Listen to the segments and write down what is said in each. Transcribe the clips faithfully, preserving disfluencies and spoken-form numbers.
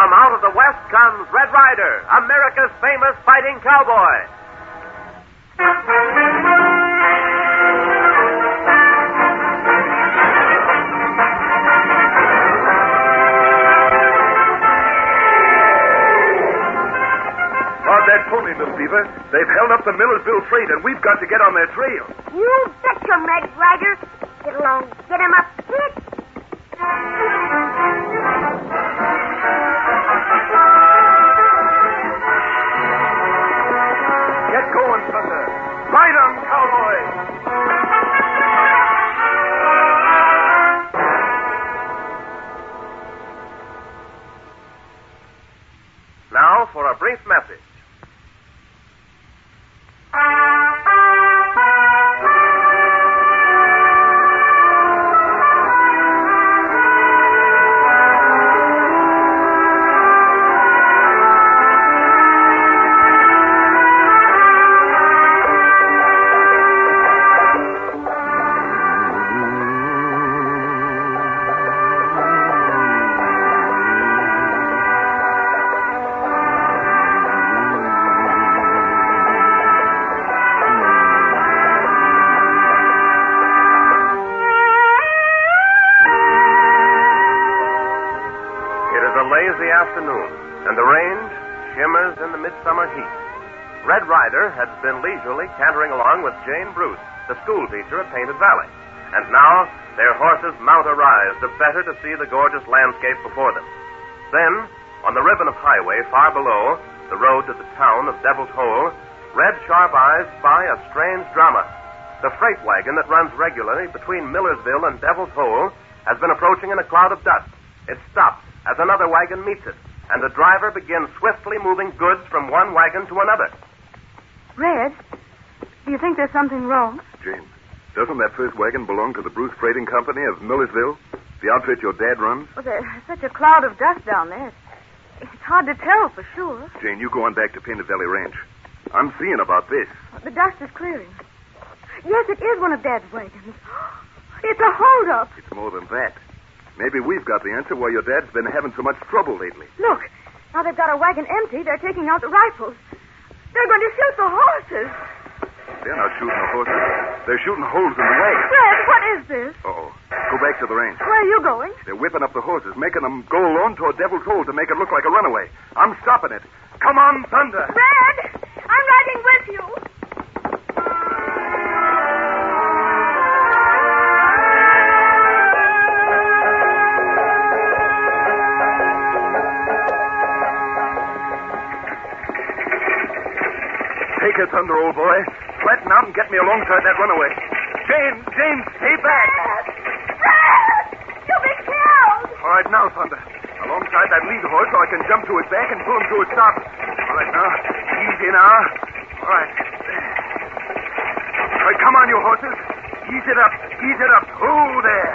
From out of the West comes Red Ryder, America's famous fighting cowboy. That pony, Miss Beaver. They've held up the Millersville freight, and we've got to get on their trail. You betcha, Red Ryder. Get along. Get him up, quick. Get going, Thunder. Ride on, cowboy. Now for a brief message. Afternoon, and the range shimmers in the midsummer heat. Red Ryder had been leisurely cantering along with Jane Bruce, the school teacher at Painted Valley. And now their horses mount a rise, the better to see the gorgeous landscape before them. Then, on the ribbon of highway far below, the road to the town of Devil's Hole, Red Sharp Eyes spy a strange drama. The freight wagon that runs regularly between Millersville and Devil's Hole has been approaching in a cloud of dust. It stops as another wagon meets it, and the driver begins swiftly moving goods from one wagon to another. Red, do you think there's something wrong? Jane, doesn't that first wagon belong to the Bruce Freighting Company of Millersville? The outfit your dad runs? Well, there's such a cloud of dust down there. It's hard to tell for sure. Jane, you go on back to Painted Valley Ranch. I'm seeing about this. The dust is clearing. Yes, it is one of Dad's wagons. It's a holdup. It's more than that. Maybe we've got the answer why your dad's been having so much trouble lately. Look, now they've got a wagon empty. They're taking out the rifles. They're going to shoot the horses. They're not shooting the horses. They're shooting holes in the wagon. Red, what is this? Uh-oh. Go back to the range. Where are you going? They're whipping up the horses, making them go along toward Devil's Hole to make it look like a runaway. I'm stopping it. Come on, Thunder. Red, I'm riding with you. Take it, Thunder, old boy. Flatten out and get me alongside that runaway. Jane, Jane, stay back. Red! Red! You'll be killed! All right, now, Thunder. Alongside that lead horse so I can jump to his back and pull him to a stop. All right, now. Easy now. All right. All right, come on, you horses. Ease it up. Ease it up. Oh, there.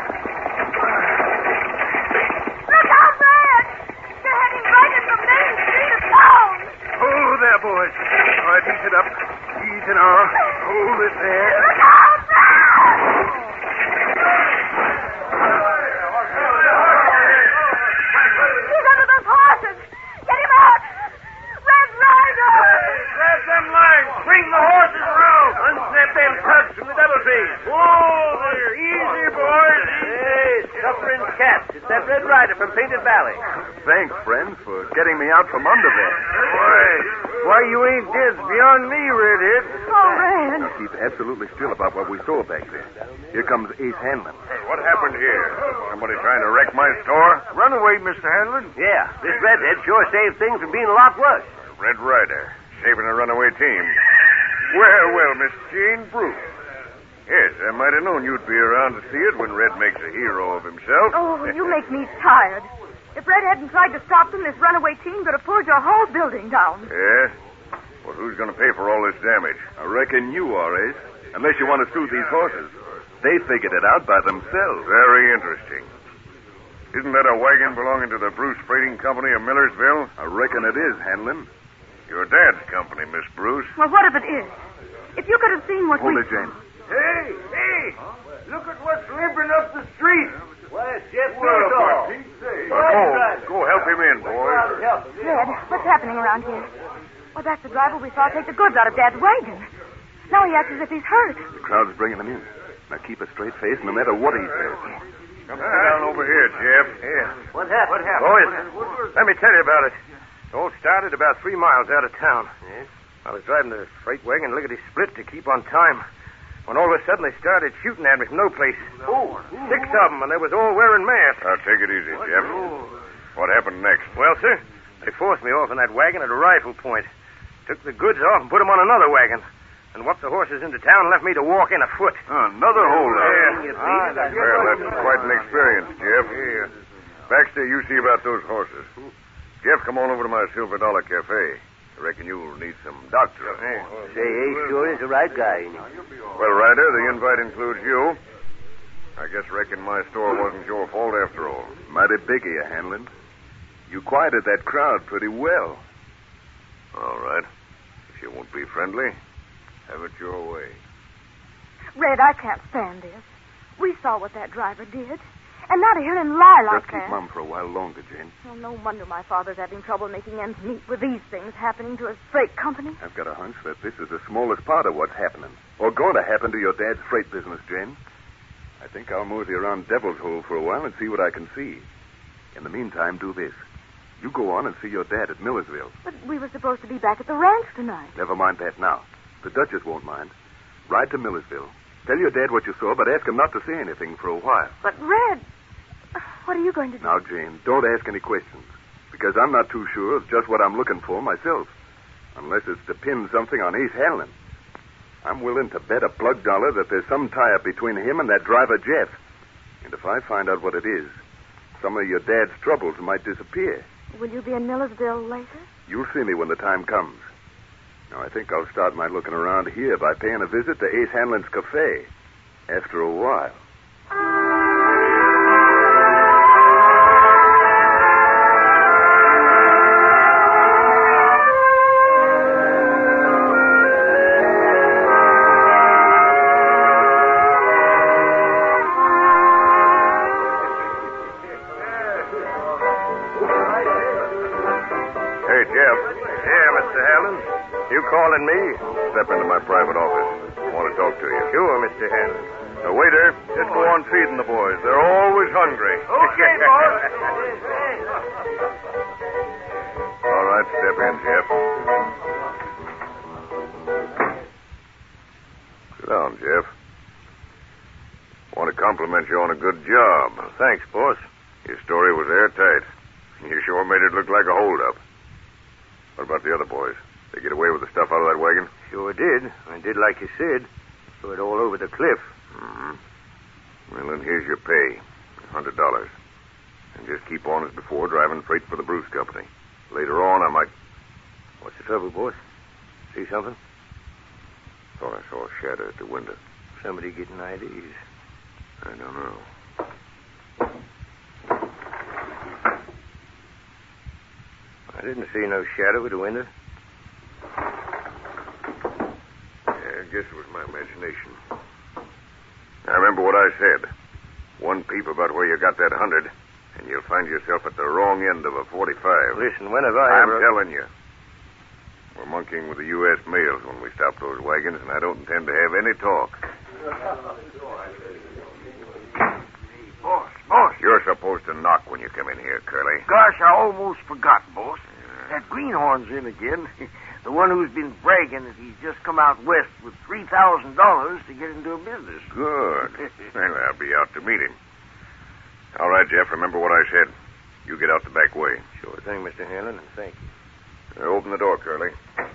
Look out, Red! They're heading right into the main street of town. Oh, there, boys. All right, ease it up. Easy now. Hold it there. Look out, Red! He's under those horses. Get him out. Red Ryder. Grab them lines. Bring the horses around. Unsnap them tugs from the double trees. Whoa there. Easy, boys. Hey, suffering cats. It's that Red Ryder from Painted Valley. Thanks, friends, for getting me out from under there. Why, why you ain't dead beyond me, Redhead. Oh, Red. Now keep absolutely still about what we saw back there. Here comes Ace Hanlon. Hey, what happened here? Somebody trying to wreck my store? Runaway, Mister Hanlon. Yeah, this Redhead sure saved things from being a lot worse. Red Ryder, saving a runaway team. Well, well, Miss Jane Bruce. Yes, I might have known you'd be around to see it when Red makes a hero of himself. Oh, you make me tired. If Red hadn't tried to stop them, this runaway team could have pulled your whole building down. Yeah? Well, who's going to pay for all this damage? I reckon you are, Ace. Unless you want to sue these horses. They figured it out by themselves. Very interesting. Isn't that a wagon belonging to the Bruce Freighting Company of Millersville? I reckon it is, Hanlon. Your dad's company, Miss Bruce. Well, what if it is? If you could have seen what Hold we... it, Jane. Hey, hey, look at what's limping up the street. Why, it's Jeff Well, Murdoch. for Pete's sake. Oh, go help him in, boys. Red, what's happening around here? Well, that's the driver we saw take the goods out of Dad's wagon. Now he acts as if he's hurt. The crowd's bringing him in. Now keep a straight face no matter what he says. Come down over here, Jeff. Here. What happened? What happened? Boys, let me tell you about it. It all started about three miles out of town. Yes? I was driving the freight wagon lickety split to keep on time. When all of a sudden they started shooting at me from no place. Oh. Six of them, and they was all wearing masks. Now, take it easy, Jeff. What happened next? Well, sir, they forced me off in that wagon at a rifle point. Took the goods off and put them on another wagon. And whooped the horses into town and left me to walk in afoot. Another holdup. Yeah. Ah, well, that's quite an experience, Jeff. Yeah. Baxter, you see about those horses. Jeff, come on over to my Silver Dollar Cafe. I reckon you'll need some doctor. Say, Ace sure is the right guy, ain't he? Well, Ryder, the invite includes you. I guess reckon my store wasn't your fault after all. Mighty big of you, Hanlon. You quieted that crowd pretty well. All right. If you won't be friendly, have it your way. Red, I can't stand this. We saw what that driver did. And now to hear him lie like Just keep that. mum for a while longer, Jane. Well, no wonder my father's having trouble making ends meet with these things happening to a freight company. I've got a hunch that this is the smallest part of what's happening. Or going to happen to your dad's freight business, Jane. I think I'll mosey around Devil's Hole for a while and see what I can see. In the meantime, do this. You go on and see your dad at Millersville. But we were supposed to be back at the ranch tonight. Never mind that now. The Duchess won't mind. Ride to Millersville. Tell your dad what you saw, but ask him not to say anything for a while. But, Red, what are you going to do? Now, Jane, don't ask any questions. Because I'm not too sure of just what I'm looking for myself. Unless it's to pin something on Ace Hanlon. I'm willing to bet a plug dollar that there's some tie-up between him and that driver, Jeff. And if I find out what it is, some of your dad's troubles might disappear. Will you be in Millersville later? You'll see me when the time comes. Now, I think I'll start my looking around here by paying a visit to Ace Hanlon's cafe. After a while. Hey, Jeff. Yeah, Mister Hanlon. You calling me? Step into my private office. I want to talk to you. Sure, Mister Hanlon. Now, waiter, just go on feeding the boys. They're always hungry. Okay, boss. All right, step in, Jeff. Sit down, Jeff. Want to compliment you on a good job. Thanks, boss. Your story was airtight. You sure made it look like a holdup. What about the other boys? They get away with the stuff out of that wagon? Sure did. I did like you said. Threw it all over the cliff. Mm-hmm. Well, then here's your pay. A hundred dollars. And just keep on as before, driving freight for the Bruce Company. Later on, I might... What's the trouble, boss? See something? Thought I saw a shadow at the window. Somebody getting I Ds. I don't know. I didn't see no shadow at the window. Yeah, I guess it was my imagination. Now, remember what I said. One peep about where you got that hundred, and you'll find yourself at the wrong end of a forty-five. Listen, when have I I'm ever... telling you. We're monkeying with the U S mails when we stop those wagons, and I don't intend to have any talk. Boss, boss. You're supposed to knock when you come in here, Curly. Gosh, I almost forgot, boss. That greenhorn's in again. The one who's been bragging that he's just come out west with three thousand dollars to get into a business. Good. Well, I'll be out to meet him. All right, Jeff, remember what I said. You get out the back way. Sure thing, Mister Hanlon, and thank you. Uh, open the door, Curly.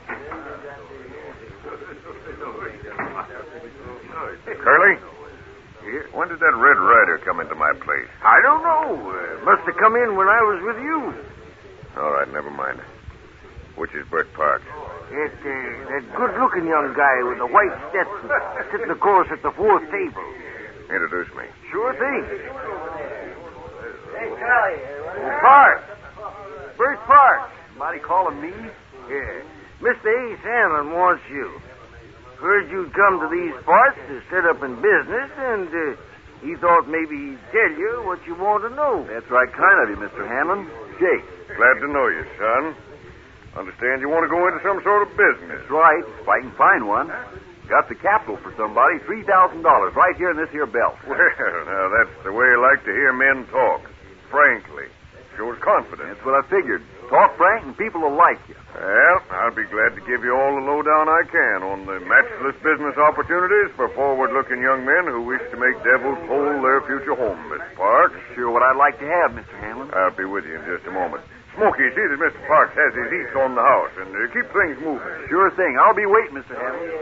Curly? Yeah? When did that Red Rider come into my place? I don't know. Uh, must have come in when I was with you. All right, never mind. Which is Bert Parks? That, uh, that good-looking young guy with the white Stetson sitting, of course, at the fourth table. Introduce me. Sure thing. Hey, Charlie. Oh, Parks. Bert Parks. Somebody calling me? Yeah. Mister Ace Hanlon wants you. Heard you'd come to these parts to set up in business, and uh, he thought maybe he'd tell you what you want to know. That's right kind of you, Mister Hanlon. Jake. Glad to know you, son. Understand you want to go into some sort of business. That's right, if I can find one. Got the capital for somebody, three thousand dollars, right here in this here belt. Well, now that's the way I like to hear men talk. Frankly. Shows confidence. That's what I figured. Talk frank and people will like you. Well, I'll be glad to give you all the lowdown I can on the matchless business opportunities for forward-looking young men who wish to make Devil's Hole their future home, Mister Parks. Sure what I'd like to have, Mister Hanlon. I'll be with you in just a moment. Smokey, see that Mister Parks has his eats on the house, and uh, keep things moving. Sure thing. I'll be waiting, Mister Hanlon.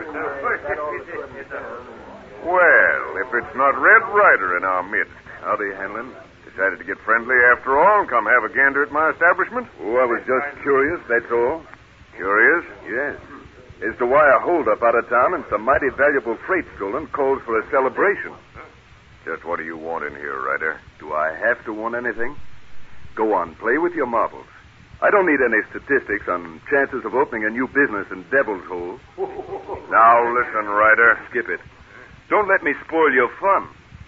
Well, if it's not Red Ryder in our midst. Howdy, Hanlon. Decided to get friendly after all and come have a gander at my establishment? Oh, I was just curious, that's all. Curious? Yes. As to why a holdup out of town and some mighty valuable freight stolen calls for a celebration. Just what do you want in here, Ryder? Do I have to want anything? Go on, play with your marbles. I don't need any statistics on chances of opening a new business in Devil's Hole. Now listen, Ryder. Skip it. Don't let me spoil your fun.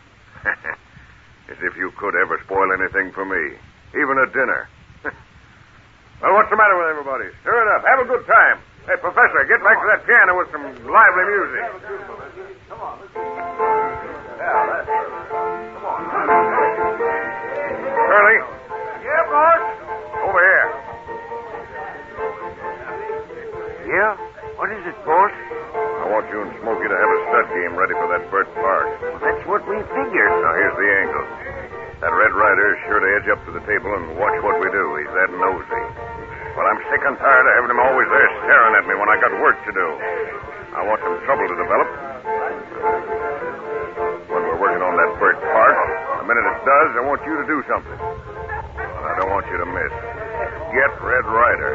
As if you could ever spoil anything for me. Even a dinner. Well, what's the matter with everybody? Stir it up. Have a good time. Hey, Professor, get back to that piano with some lively music. Come on. Curly. Yeah, boss? Over here. Yeah? What is it, boss? I want you and Smokey to have a stud game ready for that Burt Park. Well, that's what we figured. Now, here's the angle. That Red Ryder is sure to edge up to the table and watch what we do. He's that nosy. But I'm sick and tired of having him always there staring at me when I got work to do. I want some trouble to develop. When we're working on that Burt Park, the minute it does, I want you to do something. And I don't want you to miss. Get Red Ryder.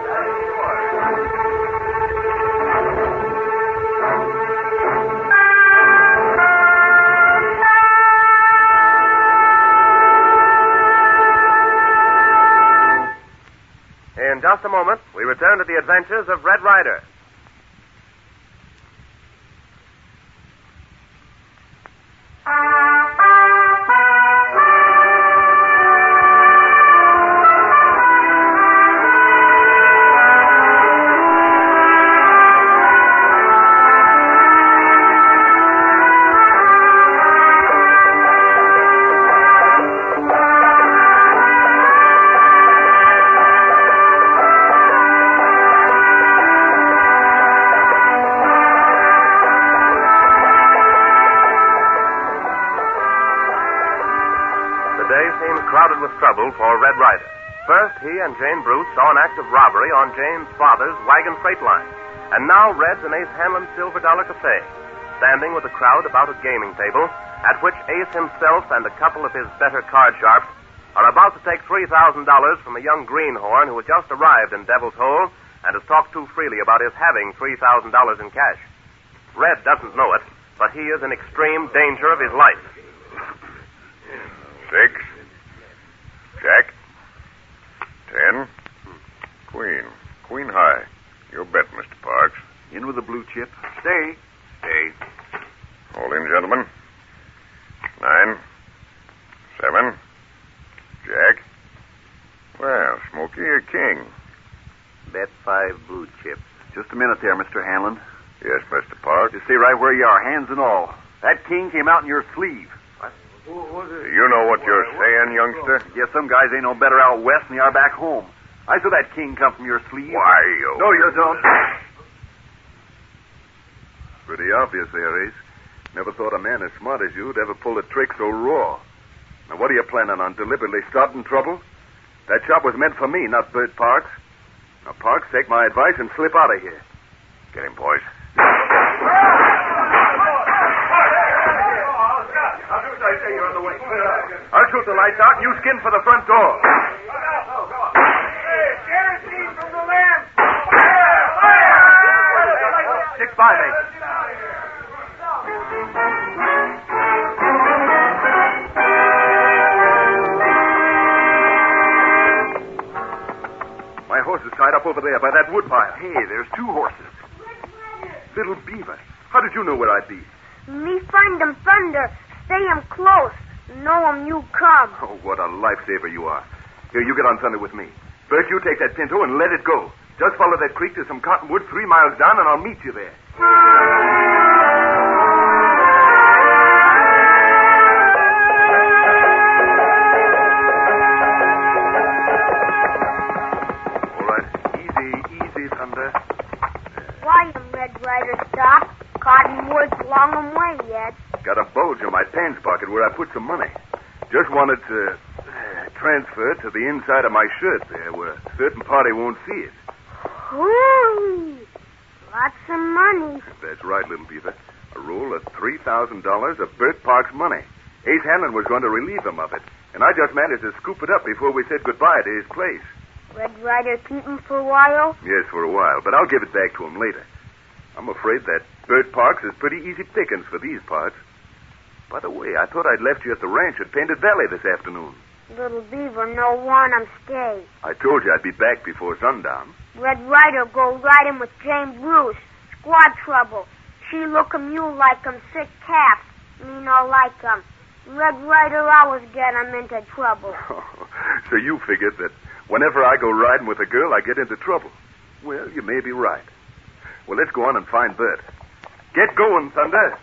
In just a moment, we return to the adventures of Red Ryder. Crowded with trouble for Red Ryder. First, he and Jane Bruce saw an act of robbery on Jane's father's wagon freight line. And now Red's in Ace Hanlon's Silver Dollar Cafe, standing with a crowd about a gaming table at which Ace himself and a couple of his better card sharps are about to take three thousand dollars from a young greenhorn who had just arrived in Devil's Hole and has talked too freely about his having three thousand dollars in cash. Red doesn't know it, but he is in extreme danger of his life. Six. Jack. Ten. Queen. Queen high. Your bet, Mister Parks. In with the blue chip. Stay. Stay. All in, gentlemen. Nine. Seven. Jack. Well, Smokey, a king. Bet five blue chips. Just a minute there, Mister Hanlon. Yes, Mister Parks. You stay right where you are, hands and all. That king came out in your sleeve. Do you know what you're saying, youngster? Guess some guys ain't no better out west than they are back home. I saw that king come from your sleeve. Why, you... No, you don't. Pretty obvious there, Ace. Never thought a man as smart as you'd ever pull a trick so raw. Now, what are you planning on, deliberately starting trouble? That job was meant for me, not Burt Parks. Now, Parks, take my advice and slip out of here. Get him, boys. I'll shoot the lights out and you skin for the front door. Hey, kerosene from the lamp. Six five eight. My horse is tied up over there by that wood pile. Hey, there's two horses. Little Beaver, how did you know where I'd be? Me find them thunder. Stay 'em close. Know 'em you come. Oh, what a lifesaver you are. Here, you get on Thunder with me. Bert, you take that Pinto and let it go. Just follow that creek to some cottonwood three miles down, and I'll meet you there. All right. Easy, easy, Thunder. Why am Red Rider stop? Cottonwood's long way yet. Got a bulge in my pants pocket where I put some money. Just wanted to uh, transfer it to the inside of my shirt there where a certain party won't see it. Ooh, lots of money. That's right, little Beaver. A roll of three thousand dollars of Bert Park's money. Ace Hanlon was going to relieve him of it, and I just managed to scoop it up before we said goodbye to his place. Red Rider keep him for a while? Yes, for a while, but I'll give it back to him later. I'm afraid that Bert Parks is pretty easy pickings for these parts. By the way, I thought I'd left you at the ranch at Painted Valley this afternoon. Little Beaver no want him stay. I told you I'd be back before sundown. Red Rider go riding with Jane Bruce. Squad trouble. She look a mule like him sick calf. Me no like him. Red Rider always get him into trouble. So you figured that whenever I go riding with a girl, I get into trouble. Well, you may be right. Well, let's go on and find Bert. Get going, Thunder.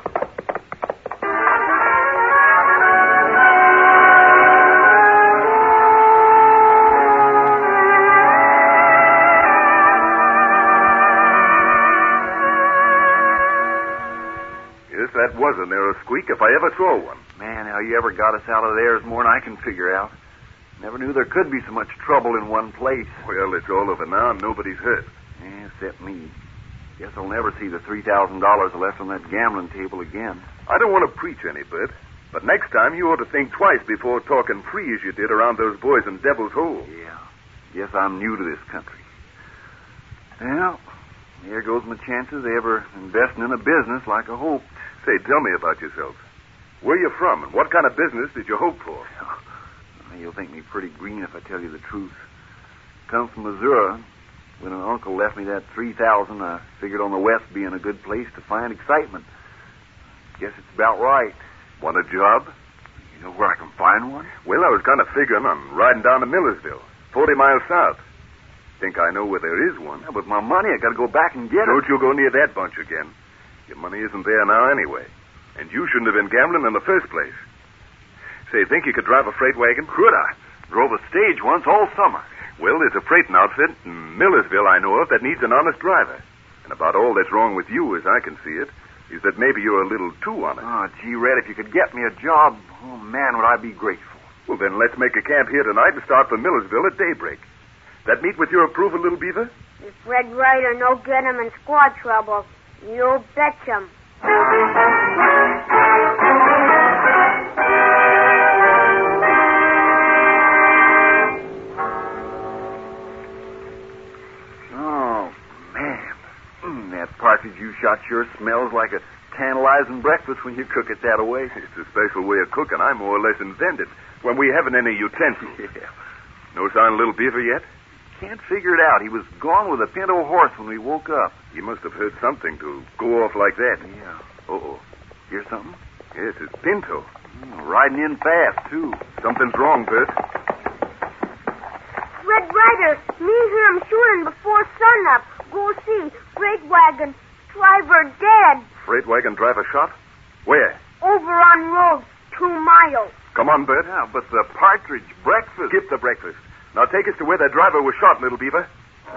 Yes, that was a narrow squeak if I ever saw one. Man, how you ever got us out of there is more than I can figure out. Never knew there could be so much trouble in one place. Well, it's all over now and nobody's hurt. Yeah, except me. Guess I'll never see the three thousand dollars left on that gambling table again. I don't want to preach any, Bert, but next time you ought to think twice before talking free as you did around those boys in Devil's Hole. Yeah. Guess I'm new to this country. Well, there goes my chances of ever investing in a business like I hoped. Say, tell me about yourself. Where you from, and what kind of business did you hope for? You'll think me pretty green if I tell you the truth. Come from Missouri. When an uncle left me that three thousand, I figured on the West being a good place to find excitement. Guess it's about right. Want a job? You know where I can find one? Well, I was kind of figuring on riding down to Millersville, forty miles south. Think I know where there is one. Yeah, with my money, I got to go back and get it. Don't you go near that bunch again. Your money isn't there now anyway. And you shouldn't have been gambling in the first place. Say, think you could drive a freight wagon? Could I? Drove a stage once all summer. Well, there's a freighting outfit in Millersville I know of that needs an honest driver. And about all that's wrong with you, as I can see it, is that maybe you're a little too honest. Oh, gee, Red, if you could get me a job, oh, man, would I be grateful. Well, then let's make a camp here tonight and start for Millersville at daybreak. That meet with your approval, little Beaver? If Red Rider no get him in squad trouble, you bet him. Oh, man. Mm, that partridge you shot sure smells like a tantalizing breakfast when you cook it that way. It's a special way of cooking I more or less invented when we haven't any utensils. Yeah. No sign of little Beaver yet? Can't figure it out. He was gone with a pinto horse when we woke up. He must have heard something to go off like that. Yeah. Uh-oh. Hear something? Yes, it's Pinto. Mm, riding in fast, too. Something's wrong, Bert. Red Rider, me hear him shooting before sunup. Go see. Freight wagon. Driver dead. Freight wagon driver shot? Where? Over on road. Two miles. Come on, Bert. Yeah, but the partridge breakfast. Skip the breakfast. Now take us to where that driver was shot, little Beaver.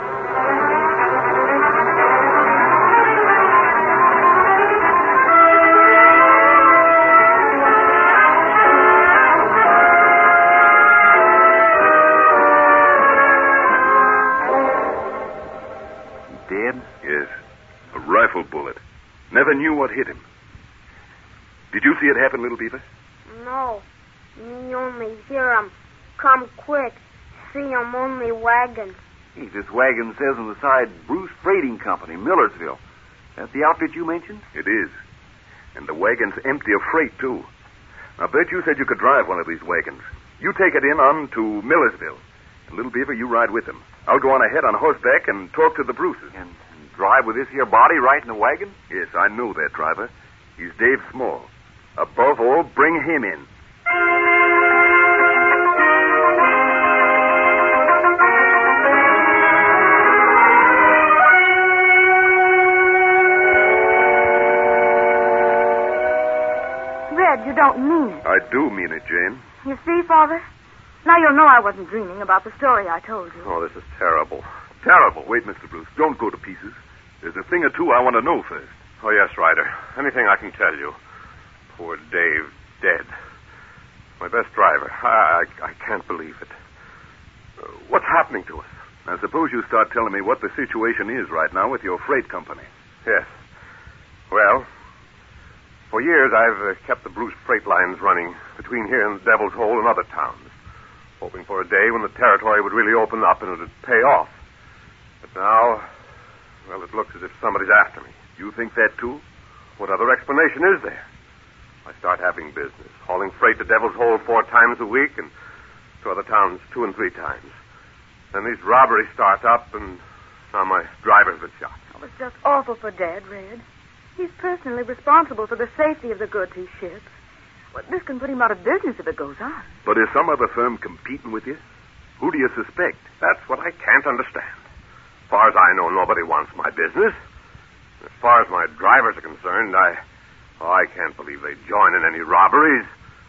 Dead? Yes. A rifle bullet. Never knew what hit him. Did you see it happen, little Beaver? No. Me only hear him. Come quick. See him only wagon. Hey, this wagon says on the side, Bruce Freighting Company, Millersville. That the outfit you mentioned? It is. And the wagon's empty of freight, too. Now, Bert, you said you could drive one of these wagons. You take it in on to Millersville. And, little Beaver, you ride with them. I'll go on ahead on horseback and talk to the Bruces. And, and drive with this here body right in the wagon? Yes, I know that driver. He's Dave Small. Above all, bring him in. do mean it, Jane. You see, Father? Now you'll know I wasn't dreaming about the story I told you. Oh, this is terrible. Terrible. Wait, Mister Bruce. Don't go to pieces. There's a thing or two I want to know first. Oh, yes, Ryder. Anything I can tell you. Poor Dave, dead. My best driver. I, I, I can't believe it. Uh, what's happening to us? Now, suppose you start telling me what the situation is right now with your freight company. Yes. Well, for years I've uh, kept the Bruce freight lines running between here and Devil's Hole and other towns, hoping for a day when the territory would really open up and it would pay off. But now, well, it looks as if somebody's after me. You think that, too? What other explanation is there? I start having business, hauling freight to Devil's Hole four times a week and to other towns two and three times. Then these robberies start up, and now my driver's been shot. Oh, it's just awful for Dad, Red. He's personally responsible for the safety of the goods he ships. Well, this can put him out of business if it goes on. But is some other firm competing with you? Who do you suspect? That's what I can't understand. As far as I know, nobody wants my business. As far as my drivers are concerned, I... Oh, I can't believe they join in any robberies.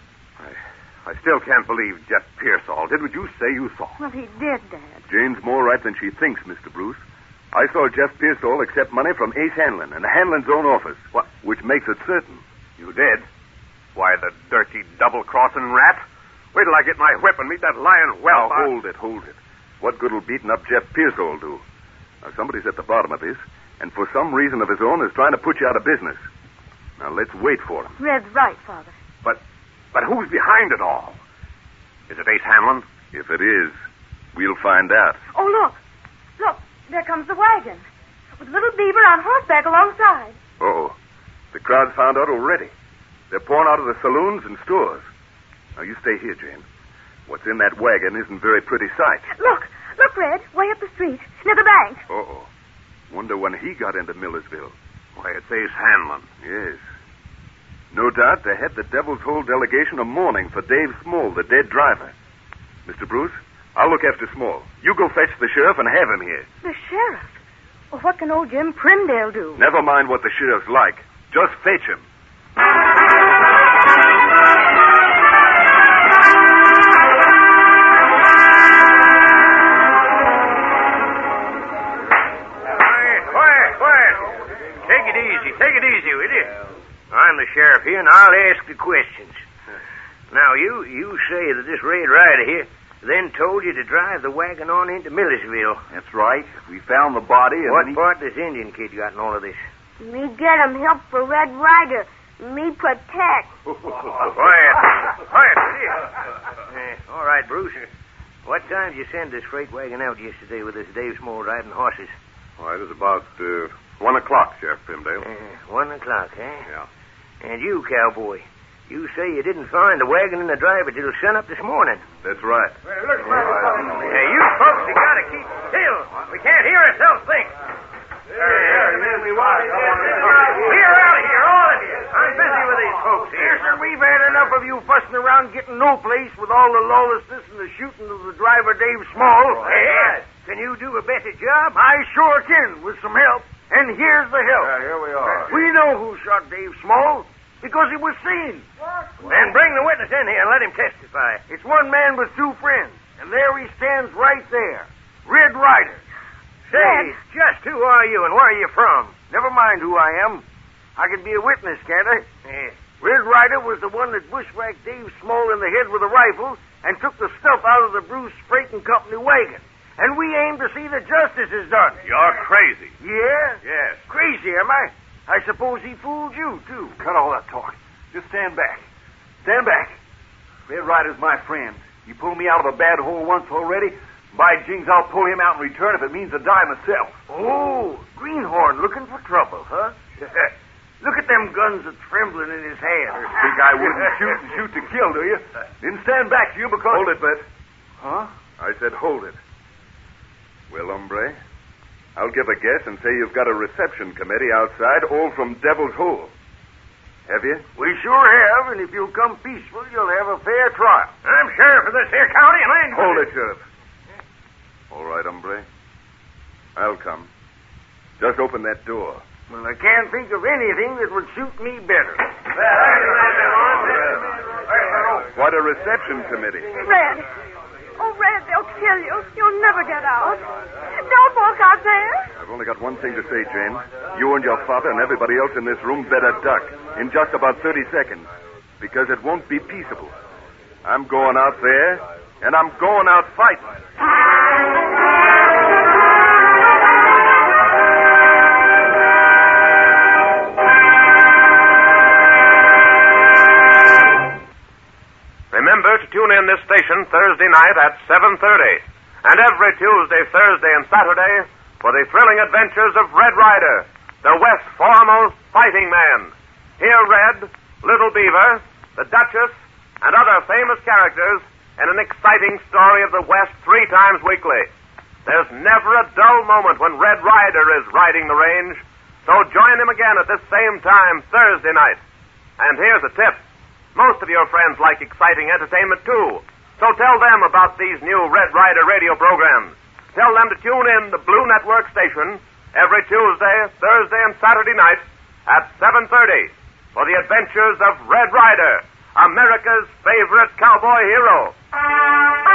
I, I still can't believe Jeff Pearsall did what you say you saw. Well, he did, Dad. Jane's more right than she thinks, Mister Bruce. I saw Jeff Pearsall accept money from Ace Hanlon in Hanlon's own office. What? Which makes it certain. You did? Why, the dirty double-crossing rat? Wait till I get my whip and meet that lion well. Now, hold it, hold it. What good'll beating up Jeff Pearsall do? Now, somebody's at the bottom of this, and for some reason of his own is trying to put you out of business. Now, let's wait for him. Red's right, Father. But, but who's behind it all? Is it Ace Hanlon? If it is, we'll find out. Oh, look. Look, there comes the wagon. With little Beaver on horseback alongside. Uh-oh. The crowd's found out already. They're pouring out of the saloons and stores. Now, you stay here, Jane. What's in that wagon isn't a very pretty sight. Look. Look, Red. Way up the street. Near the bank. Uh-oh. Wonder when he got into Millersville. Why, it's Ace Hanlon. Yes. No doubt they had the Devil's Hole delegation of mourning for Dave Small, the dead driver. Mister Bruce, I'll look after Small. You go fetch the sheriff and have him here. The sheriff? Well, what can old Jim Primdale do? Never mind what the sheriff's like. Just fetch him. Take it easy, will you? I'm the sheriff here, and I'll ask the questions. Now, you you say that this Red Rider here then told you to drive the wagon on into Millersville. That's right. We found the body and... What he... part does Indian Kid got in all of this? Me get him help for Red Rider. Me protect. Quiet. Quiet, will you? Uh, all right, Bruce. What time did you send this freight wagon out yesterday with this Dave Small riding horses? Why, it was about uh, one o'clock, Sheriff Primdale. Uh, one o'clock, eh? Yeah. And you, cowboy, you say you didn't find the wagon and the driver till sun up this morning. That's right. Well, look, hey, you folks, you gotta keep still. We can't hear ourselves think. Here, here, Clear out of here, all of you. I'm busy with these folks here. Yes, sir, we've had enough of you fussing around getting no place with all the lawlessness and the shooting of the driver, Dave Small. Hey, can you do a better job? I sure can, with some help. And here's the help. Yeah, here we are. We know who shot Dave Small because it was seen. Then bring the witness in here and let him testify. It's one man with two friends, and there he stands right there, Red Rider. Say, just who are you and where are you from? Never mind who I am. I can be a witness, can't I? Yeah. Red Rider was the one that bushwhacked Dave Small in the head with a rifle and took the stuff out of the Bruce Freight and Company wagon. And we aim to see that justice is done. You're crazy. Yeah? Yes. Crazy, am I? I suppose he fooled you, too. Cut all that talk. Just stand back. Stand back. Red Rider's my friend. He pulled me out of a bad hole once already. By jings, I'll pull him out in return if it means to die myself. Oh, Greenhorn looking for trouble, huh? Look at them guns that's trembling in his hand. Think I wouldn't shoot and shoot to kill, do you? Didn't stand back to you because... Hold it, Bert. Huh? I said hold it. Well, hombre, I'll give a guess and say you've got a reception committee outside, all from Devil's Hole. Have you? We sure have, and if you'll come peaceful, you'll have a fair trial. I'm sheriff of this here county, and I ain't... Hold it, Sheriff. All right, hombre. I'll come. Just open that door. Well, I can't think of anything that would suit me better. Well, Quite a reception committee. Red. Oh, Red, they'll kill you. You'll never get out. Don't walk out there. I've only got one thing to say, Jane. You and your father and everybody else in this room better duck in just about thirty seconds, because it won't be peaceable. I'm going out there, and I'm going out fighting. Remember to tune in this station Thursday night at seven thirty, and every Tuesday, Thursday, and Saturday for the thrilling adventures of Red Ryder, the West's foremost fighting man. Hear Red, Little Beaver, the Duchess, and other famous characters in an exciting story of the West three times weekly. There's never a dull moment when Red Ryder is riding the range, so join him again at this same time Thursday night. And here's a tip. Most of your friends like exciting entertainment, too. So tell them about these new Red Ryder radio programs. Tell them to tune in the Blue Network station every Tuesday, Thursday, and Saturday night at seven thirty for the adventures of Red Ryder, America's favorite cowboy hero.